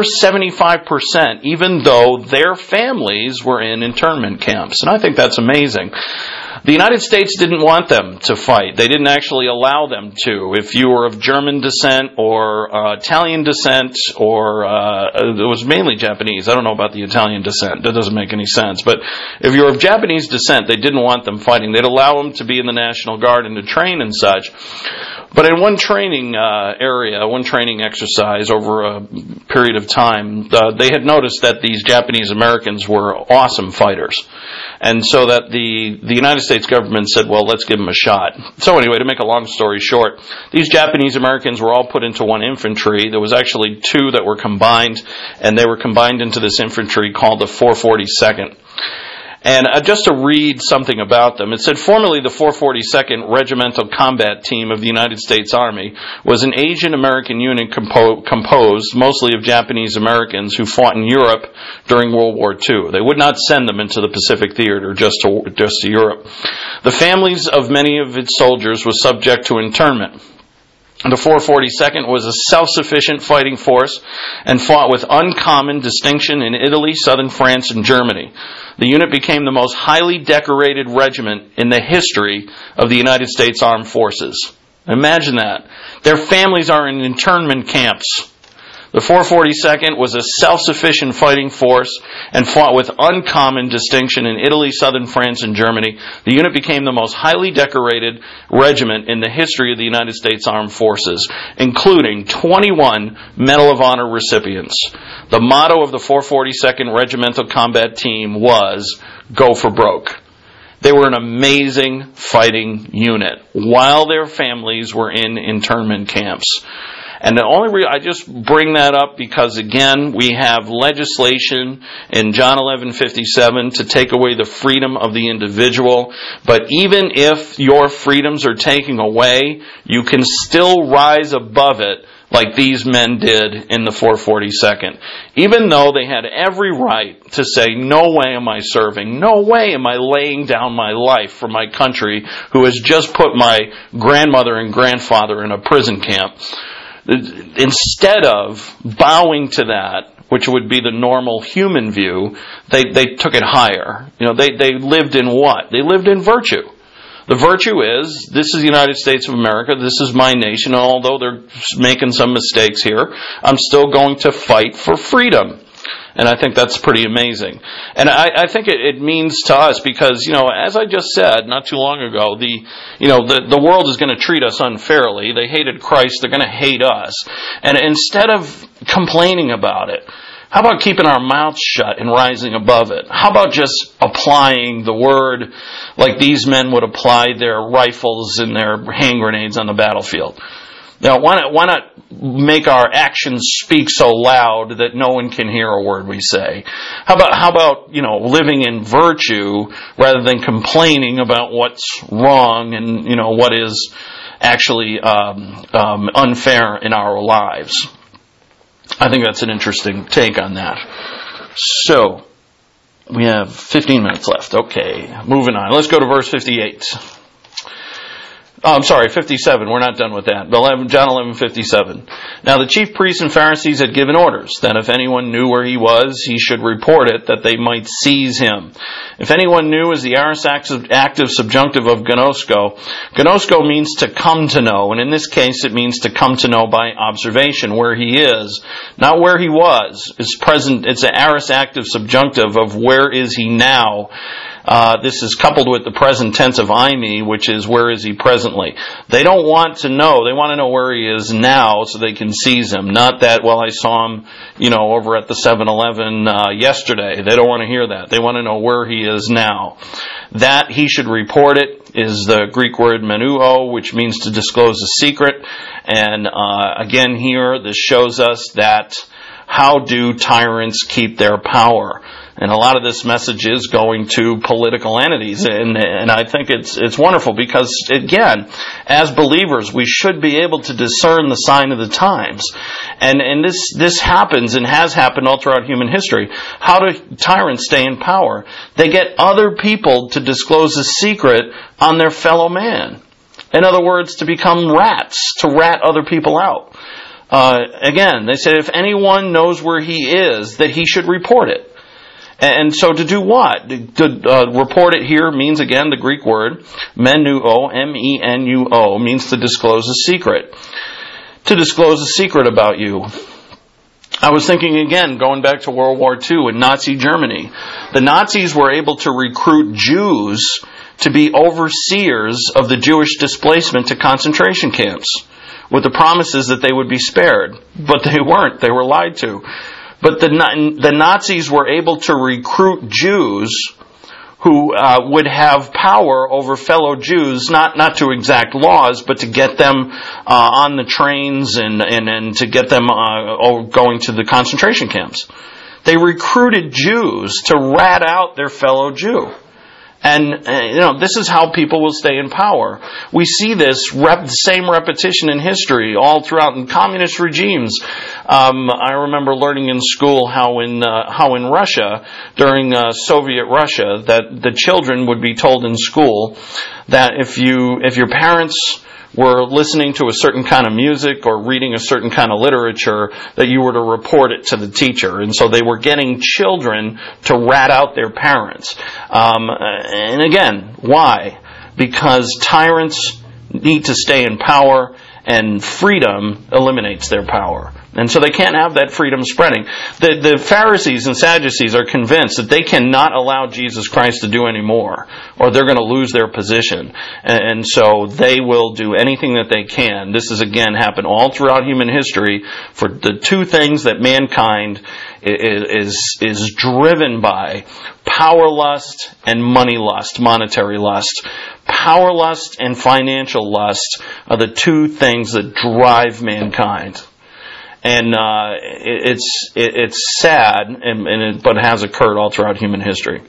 75%, even though their families were in internment camps. And I think that's amazing. The United States didn't want them to fight. They didn't actually allow them to. If you were of German descent or Italian descent, or it was mainly Japanese. I don't know about the Italian descent. That doesn't make any sense. But if you were of Japanese descent, they didn't want them fighting. They'd allow them to be in the National Guard and to train and such. But in one training one training exercise over a period of time, they had noticed that these Japanese Americans were awesome fighters. And so that the United States government said, well, let's give them a shot. So anyway, to make a long story short, these Japanese Americans were all put into one infantry. There was actually two that were combined, and they were combined into this infantry called the 442nd. And just to read something about them, it said, formerly the 442nd Regimental Combat Team of the United States Army was an Asian American unit composed mostly of Japanese Americans who fought in Europe during World War II. They would not send them into the Pacific Theater, just to Europe. The families of many of its soldiers were subject to internment. The 442nd was a self-sufficient fighting force and fought with uncommon distinction in Italy, southern France, and Germany. The unit became the most highly decorated regiment in the history of the United States Armed Forces. Imagine that. Their families are in internment camps. The 442nd was a self-sufficient fighting force and fought with uncommon distinction in Italy, southern France, and Germany. The unit became the most highly decorated regiment in the history of the United States Armed Forces, including 21 Medal of Honor recipients. The motto of the 442nd Regimental Combat Team was, "Go for broke." They were an amazing fighting unit while their families were in internment camps. And the only reason I just bring that up because, again, we have legislation in John 11:57 to take away the freedom of the individual. But even if your freedoms are taken away, you can still rise above it like these men did in the 442nd. Even though they had every right to say, no way am I serving, no way am I laying down my life for my country who has just put my grandmother and grandfather in a prison camp. Instead of bowing to that, which would be the normal human view, they took it higher. They lived in what? They lived in virtue. The virtue is, this is the United States of America, this is my nation, and although they're making some mistakes here, I'm still going to fight for freedom. And I think that's pretty amazing. And I think it means to us because, as I just said not too long ago, the world is going to treat us unfairly. They hated Christ, they're going to hate us. And instead of complaining about it, how about keeping our mouths shut and rising above it? How about just applying the word like these men would apply their rifles and their hand grenades on the battlefield? Now, why not make our actions speak so loud that no one can hear a word we say? How about living in virtue rather than complaining about what's wrong and what is actually unfair in our lives? I think that's an interesting take on that. So, we have 15 minutes left. Okay, moving on. Let's go to verse 58. Oh, I'm sorry, 57. We're not done with that. John 11:57. Now the chief priests and Pharisees had given orders that if anyone knew where he was, he should report it, that they might seize him. If anyone knew is the aorist active subjunctive of gnosko. Gnosko means to come to know, and in this case it means to come to know by observation, where he is, not where he was. It's present. It's an aorist active subjunctive of where is he now. This is coupled with the present tense of eimi, which is where is he presently. They don't want to know. They want to know where he is now so they can seize him. Not that, I saw him, over at the 7-Eleven yesterday. They don't want to hear that. They want to know where he is now. That he should report it is the Greek word menuo, which means to disclose a secret. And again here, this shows us that how do tyrants keep their power? And a lot of this message is going to political entities, and I think it's wonderful because, again, as believers, we should be able to discern the sign of the times. And this happens and has happened all throughout human history. How do tyrants stay in power? They get other people to disclose a secret on their fellow man. In other words, to become rats, to rat other people out. Again, they said if anyone knows where he is, that he should report it. And so to do what? To report it here means, again, the Greek word, menuo, M-E-N-U-O, means to disclose a secret. To disclose a secret about you. I was thinking again, going back to World War II in Nazi Germany. The Nazis were able to recruit Jews to be overseers of the Jewish displacement to concentration camps, with the promises that they would be spared. But they weren't. They were lied to. But the Nazis were able to recruit Jews who would have power over fellow Jews, not to exact laws, but to get them on the trains and to get them going to the concentration camps. They recruited Jews to rat out their fellow Jew. And, this is how people will stay in power. We see this same repetition in history all throughout in communist regimes. I remember learning in school how in Russia, during Soviet Russia, that the children would be told in school that if your parents were listening to a certain kind of music or reading a certain kind of literature, that you were to report it to the teacher. And so they were getting children to rat out their parents. And again, why? Because tyrants need to stay in power, and freedom eliminates their power. And so they can't have that freedom spreading. The Pharisees and Sadducees are convinced that they cannot allow Jesus Christ to do any more, or they're going to lose their position. And so they will do anything that they can. This has again happened all throughout human history for the two things that mankind is driven by: power lust and money lust, monetary lust. Power lust and financial lust are the two things that drive mankind. And it's sad, but it has occurred all throughout human history.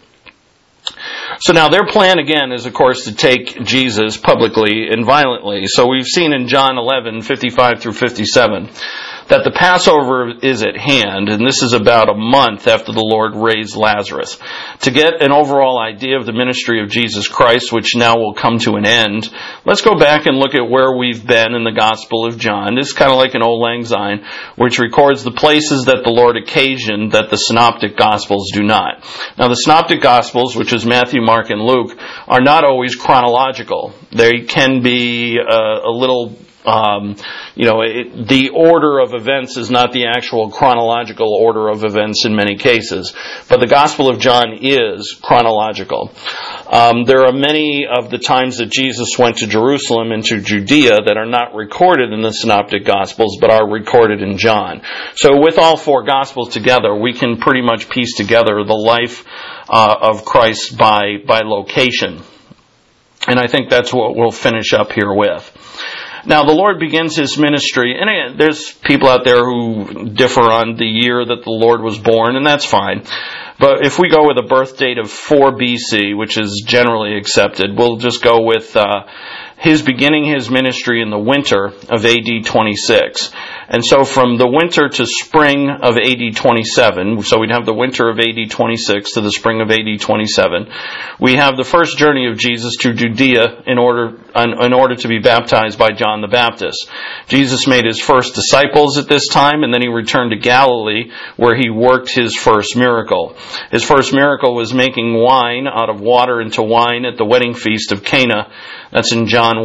So now their plan again is, of course, to take Jesus publicly and violently. So we've seen in John 11:55 through 57 that the Passover is at hand, and this is about a month after the Lord raised Lazarus. To get an overall idea of the ministry of Jesus Christ, which now will come to an end, let's go back and look at where we've been in the Gospel of John. This is kind of like an Old Lang Syne, which records the places that the Lord occasioned that the Synoptic Gospels do not. Now the Synoptic Gospels, which is Matthew, Mark, and Luke, are not always chronological. They can be a little The order of events is not the actual chronological order of events in many cases, but the Gospel of John is chronological. There are many of the times that Jesus went to Jerusalem and to Judea that are not recorded in the Synoptic Gospels, but are recorded in John. So with all four Gospels together, we can pretty much piece together the life of Christ by location. And I think that's what we'll finish up here with. Now, the Lord begins His ministry, and there's people out there who differ on the year that the Lord was born, and that's fine. But if we go with a birth date of 4 BC, which is generally accepted, we'll just go with His beginning His ministry in the winter of AD 26. And so from the winter to spring of AD 27, so we'd have the winter of AD 26 to the spring of AD 27, we have the first journey of Jesus to Judea in order to be baptized by John the Baptist. Jesus made His first disciples at this time, and then He returned to Galilee, where He worked His first miracle. His first miracle was making wine out of water into wine at the wedding feast of Cana. That's in John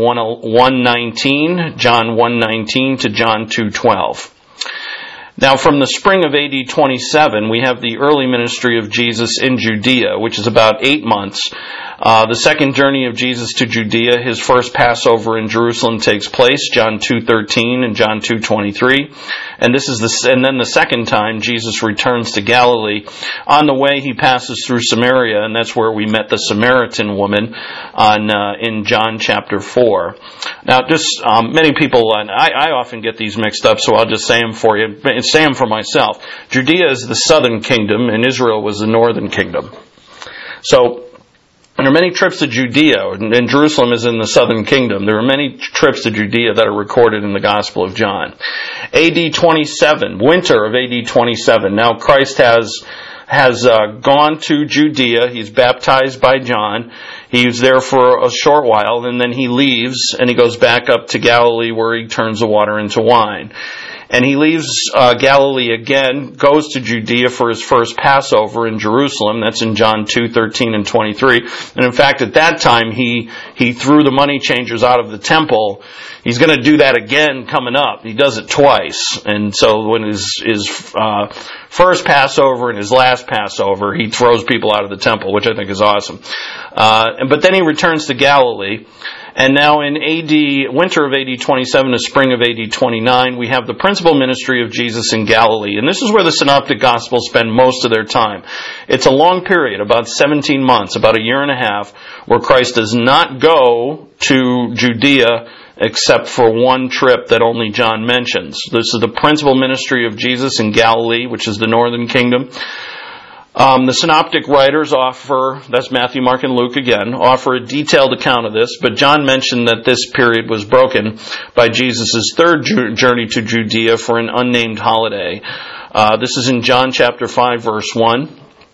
1:19, John 1:19 to John 2:12. Now, from the spring of AD 27, we have the early ministry of Jesus in Judea, which is about 8 months. The second journey of Jesus to Judea, His first Passover in Jerusalem takes place, John 2:13 and John 2:23. And then the second time Jesus returns to Galilee. On the way, He passes through Samaria, and that's where we met the Samaritan woman in John chapter 4. Now, many people, and I often get these mixed up, so I'll just say them for you, say them for myself. Judea is the southern kingdom, and Israel was the northern kingdom. So, there are many trips to Judea, and Jerusalem is in the southern kingdom. There are many trips to Judea that are recorded in the Gospel of John. AD 27, winter of AD 27. Now Christ has gone to Judea. He's baptized by John. He's there for a short while, and then He leaves, and He goes back up to Galilee where He turns the water into wine. And He leaves Galilee again, goes to Judea for His first Passover in Jerusalem. That's in John 2:13 and 23. And in fact, at that time, he threw the money changers out of the temple. He's going to do that again coming up. He does it twice. And so when his first Passover and His last Passover, He throws people out of the temple, which I think is awesome. But then He returns to Galilee. And now in winter of AD 27 to spring of AD 29, we have the principal ministry of Jesus in Galilee. And this is where the Synoptic Gospels spend most of their time. It's a long period, about 17 months, about a year and a half, where Christ does not go to Judea except for one trip that only John mentions. This is the principal ministry of Jesus in Galilee, which is the northern kingdom. The synoptic writers that's Matthew, Mark, and Luke again, offer a detailed account of this, but John mentioned that this period was broken by Jesus' third journey to Judea for an unnamed holiday. This is in John chapter 5, verse 1.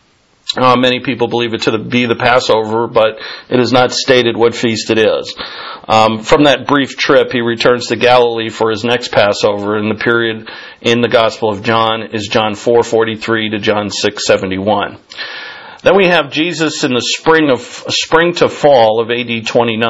Many people believe it to be the Passover, but it is not stated what feast it is. From that brief trip, He returns to Galilee for His next Passover, and the period in the Gospel of John is John 4:43 to John 6:71. Then we have Jesus in the spring to fall of AD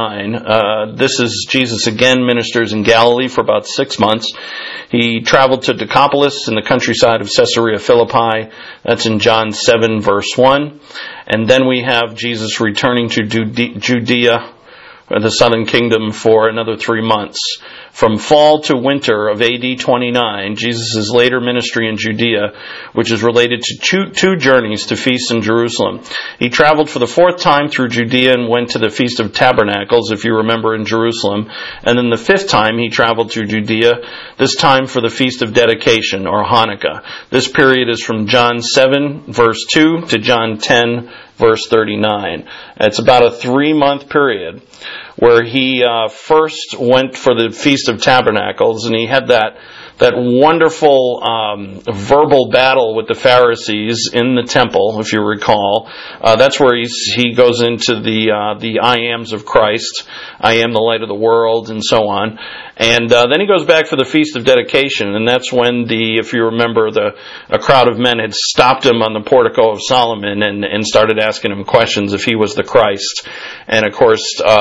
29. This is Jesus again ministers in Galilee for about 6 months. He traveled to Decapolis in the countryside of Caesarea Philippi. That's in John 7 verse 1. And then we have Jesus returning to Judea, the southern kingdom, for another 3 months. From fall to winter of AD 29, Jesus' later ministry in Judea, which is related to two journeys to feasts in Jerusalem. He traveled for the 4th time through Judea and went to the Feast of Tabernacles, if you remember, in Jerusalem. And then the 5th time he traveled through Judea, this time for the Feast of Dedication, or Hanukkah. This period is from John 7, verse 2 to John 10, verse 39. It's about a 3-month period where He first went for the Feast of Tabernacles, and He had that wonderful verbal battle with the Pharisees in the temple, if you recall. That's where he goes into the I ams of Christ. I am the light of the world, and so on. And then He goes back for the Feast of Dedication, and that's when if you remember, a crowd of men had stopped Him on the portico of Solomon and started asking Him questions if He was the Christ. And of course,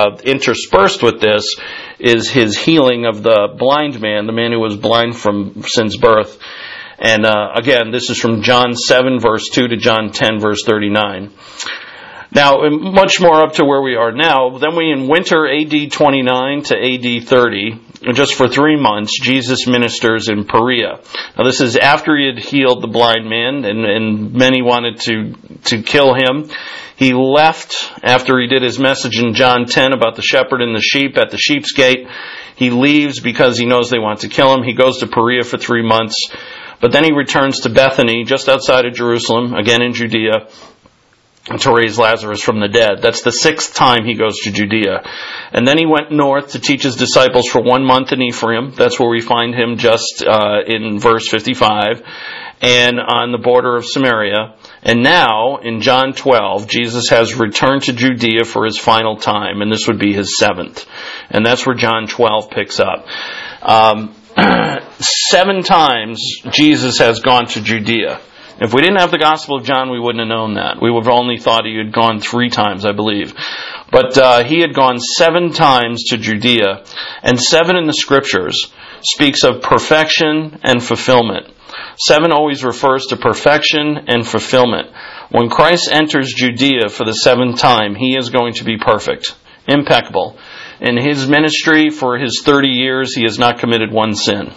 interspersed with this is his healing of the blind man, the man who was blind from since birth. And again, this is from John 7, verse 2 to John 10, verse 39. Now, much more up to where we are now. Then we, in winter AD 29 to AD 30, just for 3 months, Jesus ministers in Perea. Now, this is after he had healed the blind man, and many wanted to kill him. He left after he did his message in John 10 about the shepherd and the sheep at the sheep's gate. He leaves because he knows they want to kill him. He goes to Perea for 3 months. But then he returns to Bethany, just outside of Jerusalem, again in Judea, to raise Lazarus from the dead. That's the 6th time he goes to Judea. And then he went north to teach his disciples for 1 month in Ephraim. That's where we find him just in verse 55. And on the border of Samaria. And now, in John 12, Jesus has returned to Judea for his final time. And this would be his 7th. And that's where John 12 picks up. 7 times Jesus has gone to Judea. If we didn't have the Gospel of John, we wouldn't have known that. We would have only thought he had gone 3 times, I believe. But he had gone 7 times to Judea. And 7 in the Scriptures speaks of perfection and fulfillment. 7 always refers to perfection and fulfillment. When Christ enters Judea for the 7th time, he is going to be perfect, impeccable. In his ministry for his 30 years, he has not committed 1 sin.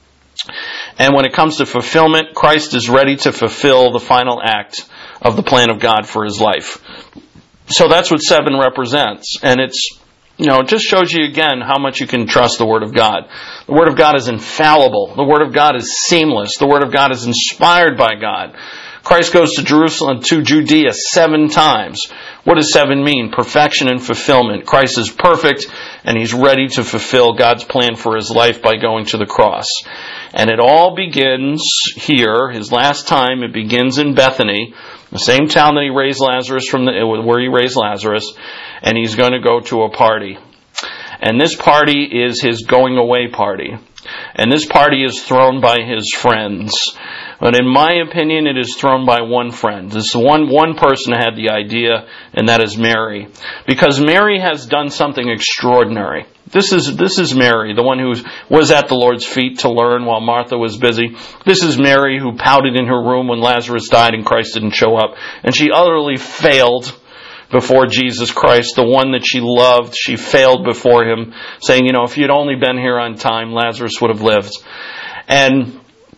And when it comes to fulfillment, Christ is ready to fulfill the final act of the plan of God for his life. So that's what 7 represents. And it just shows you again how much you can trust the Word of God. The Word of God is infallible. The Word of God is seamless. The Word of God is inspired by God. Christ goes to Judea 7 times. What does 7 mean? Perfection and fulfillment. Christ is perfect, and he's ready to fulfill God's plan for his life by going to the cross. And it all begins here. His last time, it begins in Bethany, the same town that he raised Lazarus where he raised Lazarus, and he's going to go to a party. And this party is his going away party. And this party is thrown by his friends. But in my opinion, it is thrown by one friend. This one person had the idea, and that is Mary. Because Mary has done something extraordinary. This is Mary, the one who was at the Lord's feet to learn while Martha was busy. This is Mary who pouted in her room when Lazarus died and Christ didn't show up. And she utterly failed before Jesus Christ, the one that she loved. She failed before him, saying, if you'd only been here on time, Lazarus would have lived. And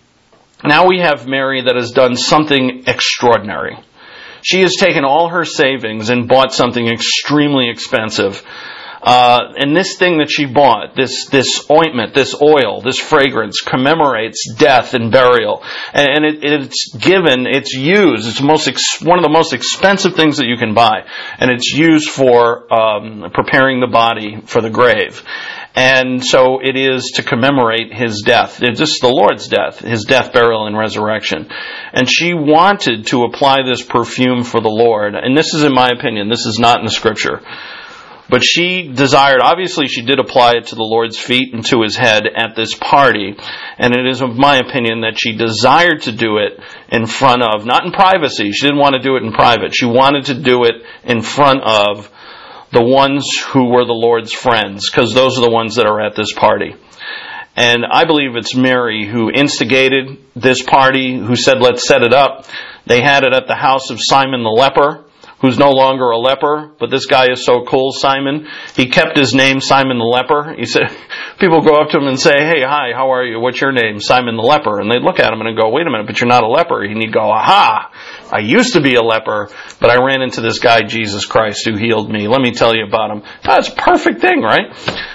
now we have Mary that has done something extraordinary. She has taken all her savings and bought something extremely expensive. And this thing that she bought, this ointment, this oil, this fragrance, commemorates death and burial. And it's used. It's one of the most expensive things that you can buy. And it's used for preparing the body for the grave. And so it is to commemorate his death. This is the Lord's death, his death, burial, and resurrection. And she wanted to apply this perfume for the Lord. And this is, in my opinion, this is not in the Scripture. But she desired, obviously she did apply it to the Lord's feet and to his head at this party. And it is, in my opinion, that she desired to do it in front of, not in privacy. She didn't want to do it in private. She wanted to do it in front of the ones who were the Lord's friends, because those are the ones that are at this party. And I believe it's Mary who instigated this party, who said, let's set it up. They had it at the house of Simon the leper, who's no longer a leper, but this guy is so cool, Simon. He kept his name Simon the leper. He said, people go up to him and say, hey, hi, how are you? What's your name? Simon the leper. And they'd look at him and go, wait a minute, but you're not a leper. And he'd go, aha, I used to be a leper, but I ran into this guy, Jesus Christ, who healed me. Let me tell you about him. That's a perfect thing, right?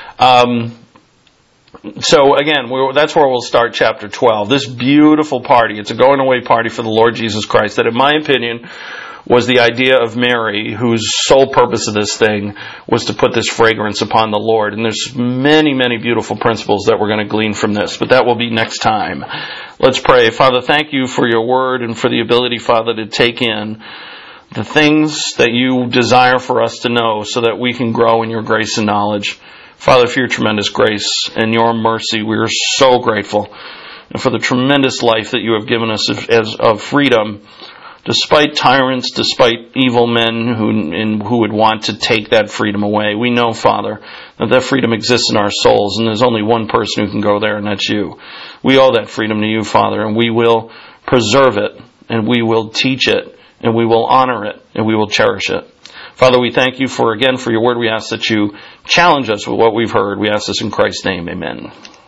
So again, that's where we'll start chapter 12. This beautiful party. It's a going away party for the Lord Jesus Christ that, in my opinion, was the idea of Mary, whose sole purpose of this thing was to put this fragrance upon the Lord. And there's many, many beautiful principles that we're going to glean from this, but that will be next time. Let's pray. Father, thank you for your word and for the ability, Father, to take in the things that you desire for us to know so that we can grow in your grace and knowledge. Father, for your tremendous grace and your mercy, we are so grateful. And for the tremendous life that you have given us of freedom despite tyrants, despite evil men who would want to take that freedom away. We know, Father, that freedom exists in our souls, and there's only one person who can go there, and that's you. We owe that freedom to you, Father, and we will preserve it, and we will teach it, and we will honor it, and we will cherish it. Father, we thank you for your word. We ask that you challenge us with what we've heard. We ask this in Christ's name. Amen.